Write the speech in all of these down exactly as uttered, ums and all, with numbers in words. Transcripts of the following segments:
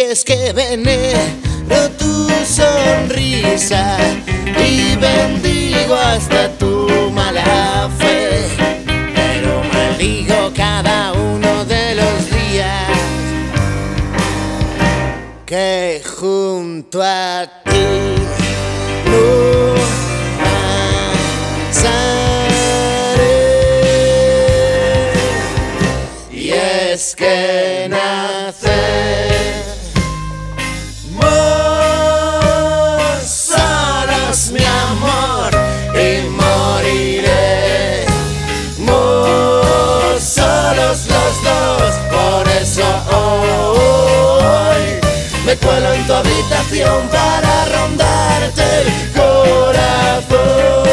es que venero tu sonrisa y bendigo hasta tu mala fe, pero maldigo cada uno de los días que junto a ti no pasaré. Y es que nacer solos, mi amor, y moriré solos los dos. Por eso hoy me cuelo en tu habitación para rondarte el corazón.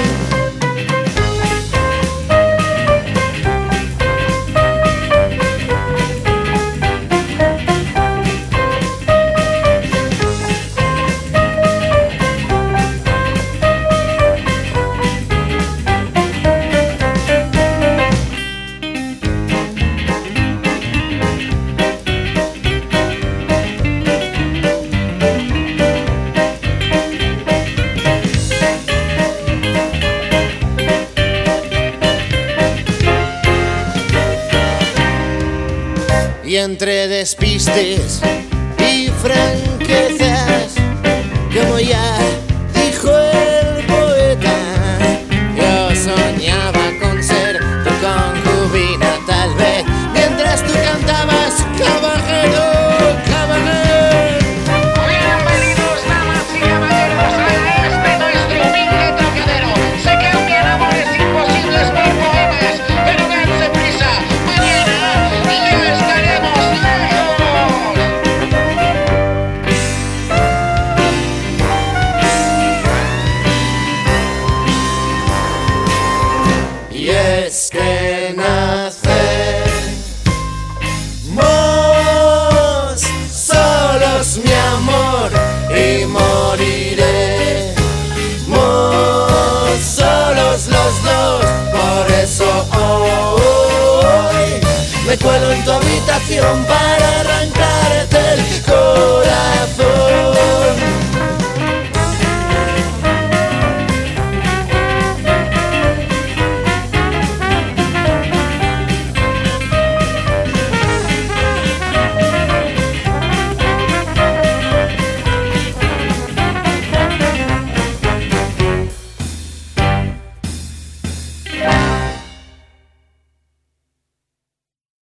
Y entre despistes y franquezas, como ya dijo el poeta, yo soñaba con ser tu concubina, tal vez, mientras tú cantabas caballero, caballero. Bienvenidos, damas y caballeros, a este nuestro humilde trocadero. Sé que aunque el amor es imposible es por poemas, pero dense prisa, mañana y ya estaremos lejos. Y es que nacemos solos, mi amor, y moriremos solos los dos. Por eso hoy me cuelo en tu habitación para arrancar